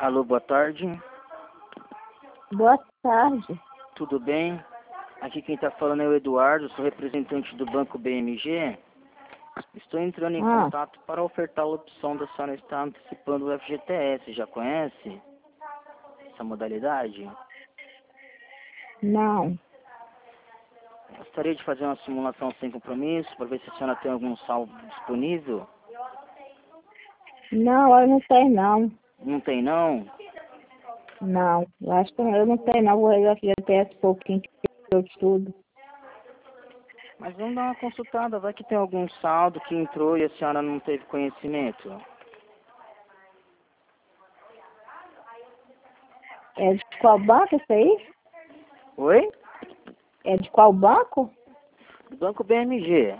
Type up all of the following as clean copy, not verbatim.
Alô, boa tarde. Boa tarde. Tudo bem? Aqui quem está falando é o Eduardo, sou representante do Banco BMG. Estou entrando em contato para ofertar a opção da senhora estar antecipando o FGTS. Já conhece essa modalidade? Não. Gostaria de fazer uma simulação sem compromisso para ver se a senhora tem algum saldo disponível. Não, eu não sei não. Não tem não? Não. Eu acho que eu não sei não. Vou resolver até esse pouquinho que eu estudo. Mas vamos dar uma consultada, vai que tem algum saldo que entrou e a senhora não teve conhecimento. É de qual banco isso aí? Oi? É de qual banco? Do Banco BMG.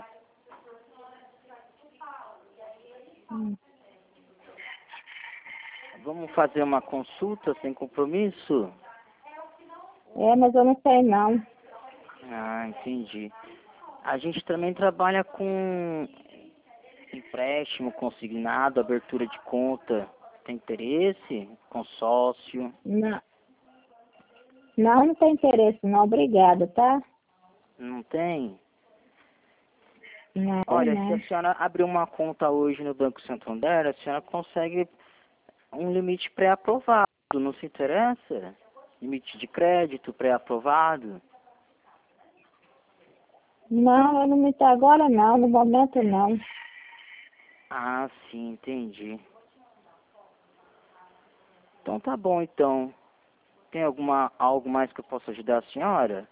Vamos fazer uma consulta sem compromisso? É, mas eu não sei não. Ah, entendi. A gente também trabalha com empréstimo consignado, abertura de conta. Tem interesse? Consórcio? Não. Não, não tem interesse não. Obrigada, tá? Não tem? Não, Olha, se não. a senhora abrir uma conta hoje no Banco Santander, a senhora consegue um limite pré-aprovado. Não se interessa? Limite de crédito pré-aprovado? Não, eu não me tá agora não. No momento não. Ah, sim, entendi. Então tá bom, então. Tem algo mais que eu possa ajudar a senhora?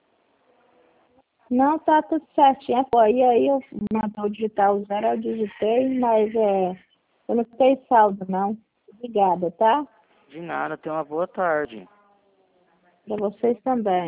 Não, tá tudo certinho. Pô, aí eu mandou digitar o zero, eu digitei, mas eu não sei saldo não. Obrigada, tá? De nada, tenha uma boa tarde. Para vocês também.